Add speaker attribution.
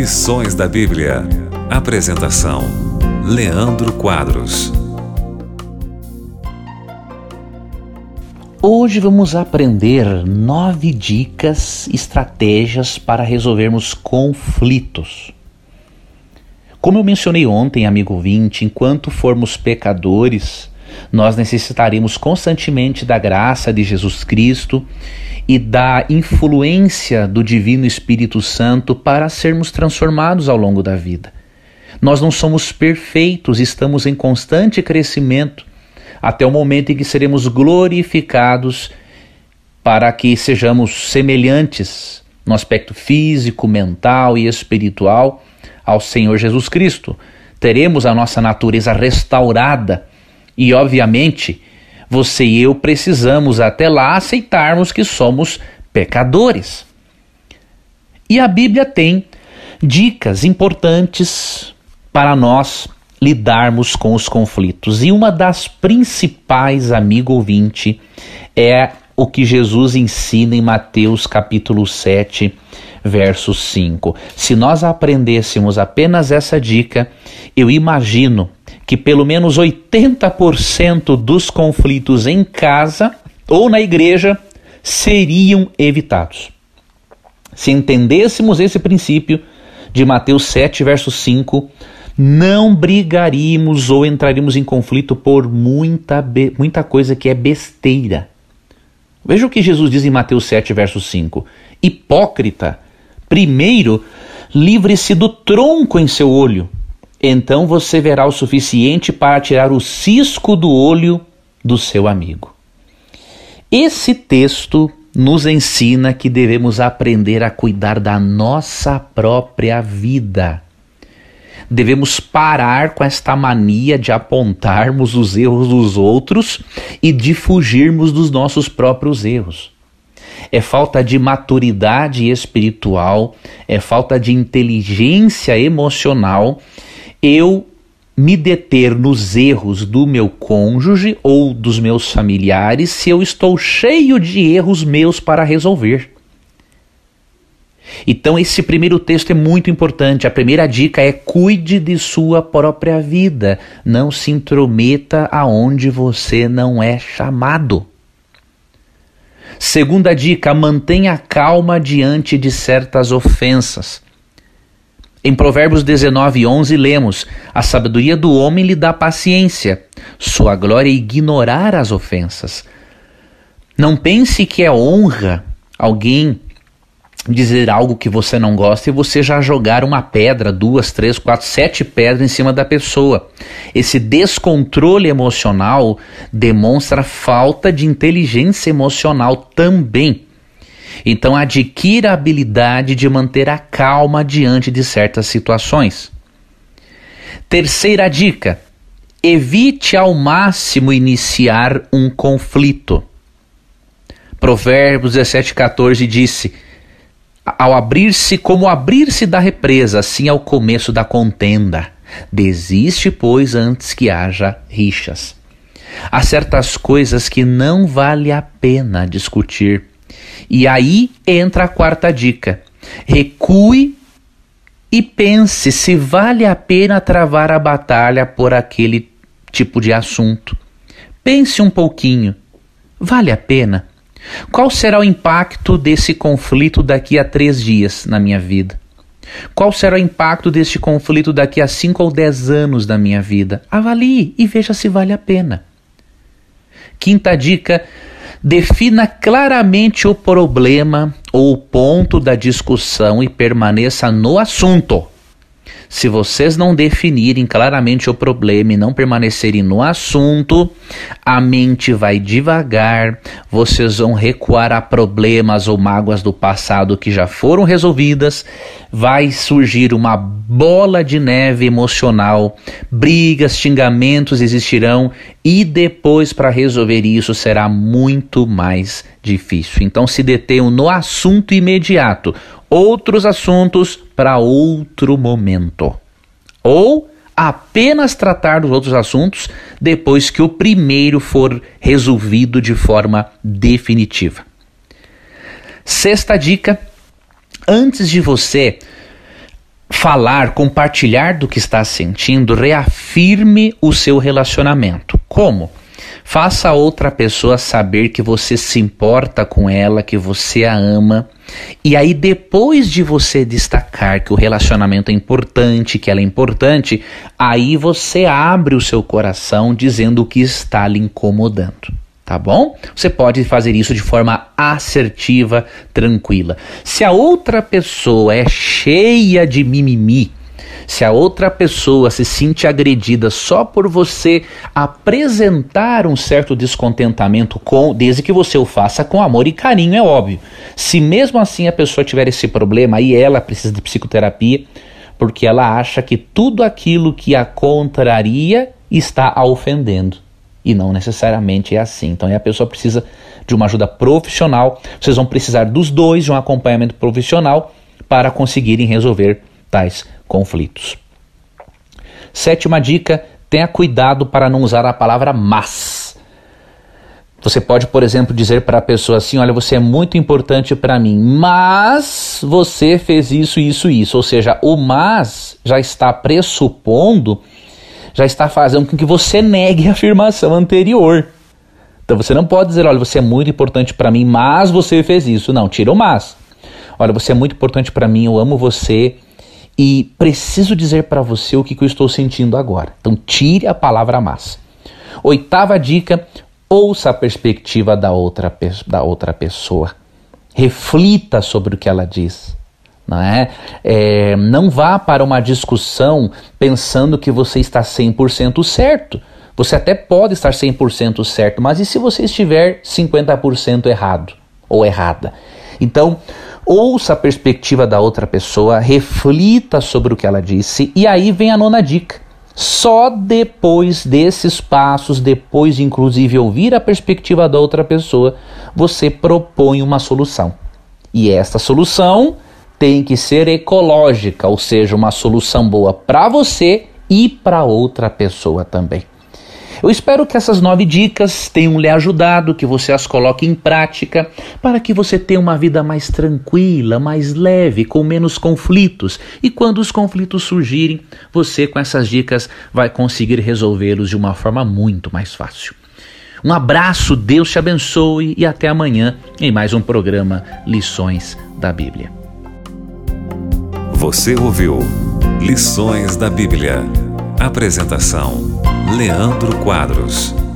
Speaker 1: Lições da Bíblia. Apresentação: Leandro Quadros.
Speaker 2: Hoje vamos aprender 9 dicas, estratégias para resolvermos conflitos. Como eu mencionei ontem, amigo ouvinte, enquanto formos pecadores, nós necessitaremos constantemente da graça de Jesus Cristo e da influência do Divino Espírito Santo para sermos transformados ao longo da vida. Nós não somos perfeitos, estamos em constante crescimento, até o momento em que seremos glorificados para que sejamos semelhantes no aspecto físico, mental e espiritual ao Senhor Jesus Cristo. Teremos a nossa natureza restaurada e, obviamente, você e eu precisamos até lá aceitarmos que somos pecadores. E a Bíblia tem dicas importantes para nós lidarmos com os conflitos. E uma das principais, amigo ouvinte, é o que Jesus ensina em Mateus capítulo 7, verso 5. Se nós aprendêssemos apenas essa dica, eu imagino que pelo menos 80% dos conflitos em casa ou na igreja seriam evitados. Se entendêssemos esse princípio de Mateus 7, verso 5, não brigaríamos ou entraríamos em conflito por muita coisa que é besteira. Veja o que Jesus diz em Mateus 7, verso 5. Hipócrita, primeiro livre-se do tronco em seu olho, então você verá o suficiente para tirar o cisco do olho do seu amigo. Esse texto nos ensina que devemos aprender a cuidar da nossa própria vida. Devemos parar com esta mania de apontarmos os erros dos outros e de fugirmos dos nossos próprios erros. É falta de maturidade espiritual, é falta de inteligência emocional eu me deter nos erros do meu cônjuge ou dos meus familiares se eu estou cheio de erros meus para resolver. Então esse primeiro texto é muito importante. A primeira dica é: cuide de sua própria vida. Não se intrometa aonde você não é chamado. Segunda dica: mantenha calma diante de certas ofensas. Em Provérbios 19:11 lemos: a sabedoria do homem lhe dá paciência, sua glória é ignorar as ofensas. Não pense que é honra alguém dizer algo que você não gosta e você já jogar uma pedra, 2, 3, 4, 7 pedras em cima da pessoa. Esse descontrole emocional demonstra falta de inteligência emocional também. Então adquira a habilidade de manter a calma diante de certas situações. Terceira dica: evite ao máximo iniciar um conflito. Provérbios 17:14 disse: como abrir-se da represa, assim é o começo da contenda. Desiste, pois, antes que haja rixas. Há certas coisas que não vale a pena discutir. E aí entra a quarta dica: recue e pense se vale a pena travar a batalha por aquele tipo de assunto. Pense um pouquinho. Vale a pena? Qual será o impacto desse conflito daqui a 3 dias na minha vida? Qual será o impacto deste conflito daqui a 5 ou 10 anos da minha vida? Avalie e veja se vale a pena. Quinta dica: defina claramente o problema ou o ponto da discussão e permaneça no assunto. Se vocês não definirem claramente o problema e não permanecerem no assunto, a mente vai devagar, vocês vão recuar a problemas ou mágoas do passado que já foram resolvidas, vai surgir uma bola de neve emocional, brigas, xingamentos existirão e depois para resolver isso será muito mais difícil. Então se detenham no assunto imediato. Outros assuntos para outro momento. Ou apenas tratar dos outros assuntos depois que o primeiro for resolvido de forma definitiva. Sexta dica: antes de você falar, compartilhar do que está sentindo, reafirme o seu relacionamento. Como? Faça a outra pessoa saber que você se importa com ela, que você a ama. E aí, depois de você destacar que o relacionamento é importante, que ela é importante, aí você abre o seu coração dizendo o que está lhe incomodando. Tá bom? Você pode fazer isso de forma assertiva, tranquila. Se a outra pessoa é cheia de mimimi, se a outra pessoa se sente agredida só por você apresentar um certo descontentamento, desde que você o faça com amor e carinho, é óbvio. Se mesmo assim a pessoa tiver esse problema, aí ela precisa de psicoterapia, porque ela acha que tudo aquilo que a contraria está a ofendendo. E não necessariamente é assim. Então a pessoa precisa de uma ajuda profissional. Vocês vão precisar dos dois de um acompanhamento profissional para conseguirem resolver tais conflitos. 7ª dica, tenha cuidado para não usar a palavra mas. Você pode, por exemplo, dizer para a pessoa assim: olha, você é muito importante para mim, mas você fez isso, isso, isso. Ou seja, o mas já está pressupondo, já está fazendo com que você negue a afirmação anterior. Então você não pode dizer: olha, você é muito importante para mim, mas você fez isso. Não, tira o mas. Olha, você é muito importante para mim, eu amo você e preciso dizer para você o que eu estou sentindo agora. Então tire a palavra mas. 8ª dica, ouça a perspectiva da outra pessoa. Reflita sobre o que ela diz. Não vá para uma discussão pensando que você está 100% certo. Você até pode estar 100% certo, mas e se você estiver 50% errado ou errada? Então, ouça a perspectiva da outra pessoa, reflita sobre o que ela disse, e aí vem a 9ª dica. Só depois desses passos, depois de inclusive ouvir a perspectiva da outra pessoa, você propõe uma solução. E esta solução tem que ser ecológica, ou seja, uma solução boa para você e para outra pessoa também. Eu espero que essas 9 dicas tenham lhe ajudado, que você as coloque em prática, para que você tenha uma vida mais tranquila, mais leve, com menos conflitos. E quando os conflitos surgirem, você com essas dicas vai conseguir resolvê-los de uma forma muito mais fácil. Um abraço, Deus te abençoe e até amanhã em mais um programa Lições da Bíblia.
Speaker 1: Você ouviu Lições da Bíblia. Apresentação: Leandro Quadros.